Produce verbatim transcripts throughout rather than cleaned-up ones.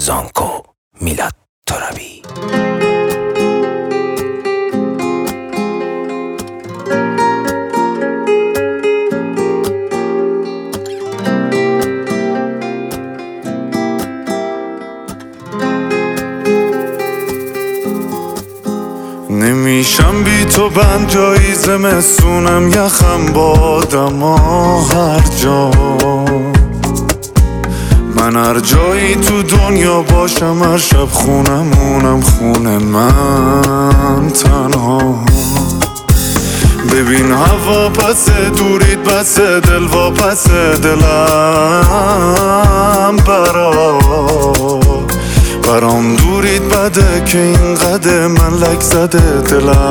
زانکو میلاد ترابی. نمیشم بی تو بند جایی زمستونم یخم بادم هر جا. من هر جایی تو دنیا باشم هر شب خونمونم خونه من تنها. ببین هوا پس دورید بس دل و پس دلم برا برام دورید بده که اینقدر من لک زده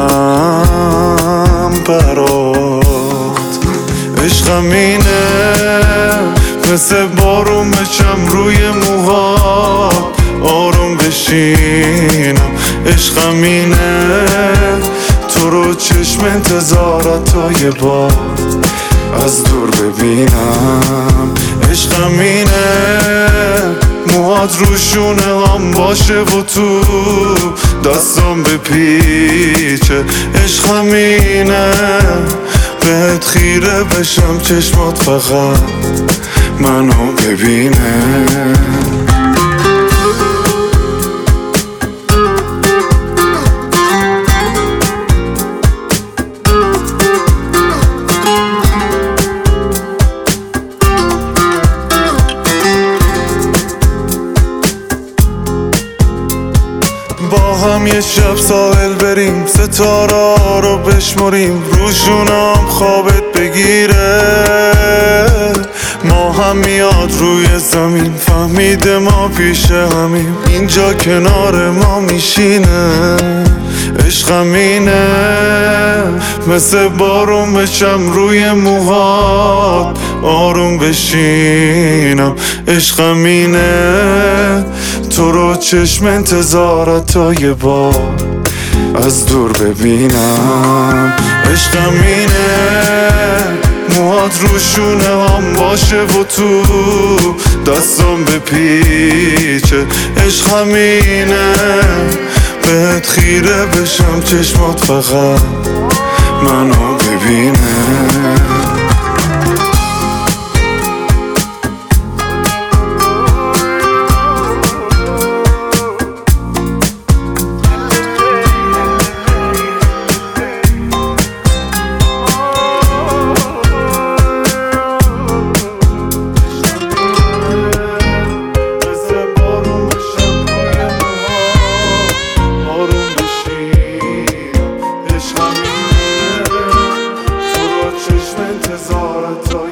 دلم برات. عشقم اینه مثل بارون بچم روی موهات آروم بشینم. عشقم اینه تو رو چشم انتظارت تا یه بار از دور ببینم. عشقم اینه موهات روشونه هم باشه و تو دستم بپیچه. عشقم اینه بهت خیره بشم چشمات فقط منو ببینه. با هم یه شب ساحل بریم ستاره رو بشمریم روشونم خوابت بگیره. ما هم میاد روی زمین فهمیده ما پیش همیم اینجا کنار ما میشینه. عشقم اینه مثل بارون بچم روی موهات آروم بشینم. عشقم اینه تو رو چشم انتظارت تا یه بار از دور ببینم. عشقم اینه موهات روشونه هم باشه و تو دستم بپیچه. عشقم اینه بهت خیره بشم چشمات فقط منو ببینه. انتظارت